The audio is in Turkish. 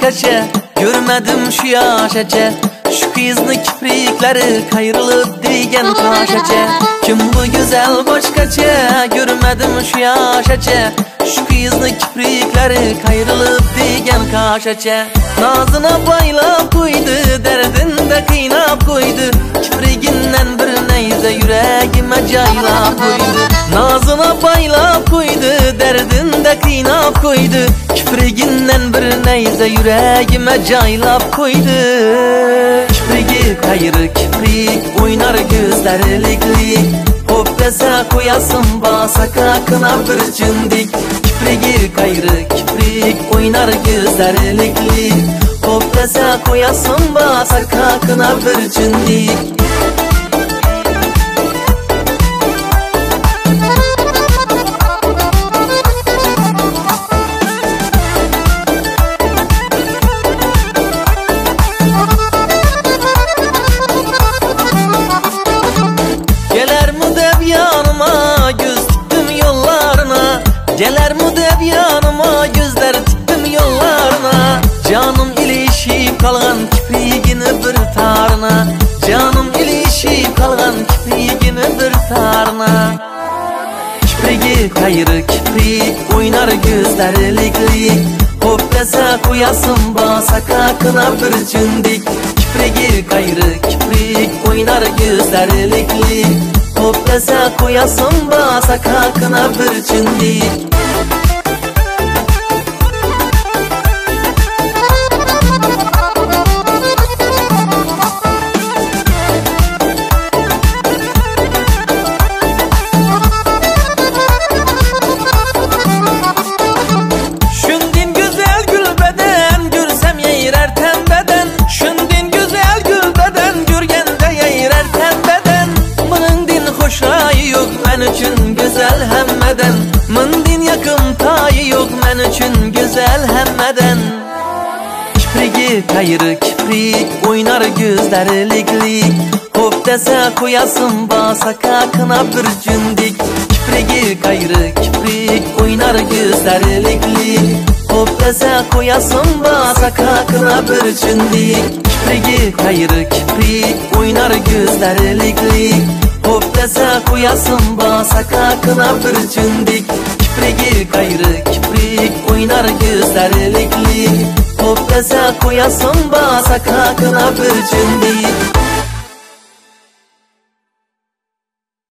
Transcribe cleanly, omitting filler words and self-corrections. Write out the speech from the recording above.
başkaça, görmedim şu yaşaça. Şu kızın kiprikleri kayrılıp değgen kaşaça. Kim bu güzel başkaça, görmedim şu yaşaça. Şu kızın kiprikleri kayrılıp değgen kaşaça. Nazına baylap koydu, derdinde kıynap koydu. Kipriginden bir neyze yüreğime caylap koydu. Nazına baylap koydu, derdinde kıynap koydu. Kipriginden bir neyze yüreğime caylap koydu. Kiprigi kayrı kiprik, oynar gözlerlikli. Hop dese koyasın basa kakına bir cündik. Kiprigi kayrı kiprik, oynar gözlerlikli. Hop dese koyasın basa kakına bir cündik. Geler mi deb yanıma, gözler tuttum yollarına. Canım ilişip kalgan kiprigini bir tarına. Canım ilişip kalgan kiprigini bir tarına. Kiprigi kayrı kiprik, oynar gözlerlikli. Hop dese koyasın basa kakına bir cündik. Kiprigi kayrı kiprik, oynar gözlerlikli. Hop dese koyasın basa kakına bir cündik. Mındin yakın tayı yok men üçün güzel hemmeden. Kiprigi kayrı kiprik, oynar gözlerlikli. Hop dese koyasın basa kakına bir cündik. Kiprigi kayrı kiprik, oynar gözlerlikli. Hop dese koyasın basa kakına bir cündik. Kiprigi kayrı kiprik, oynar gözlerlikli. Hop dese koyasın basa kakına bir cündik. Kiprigi kayrı kiprik, oynar gözlerlikli. Hop dese koyasın basa kakına bir cündik.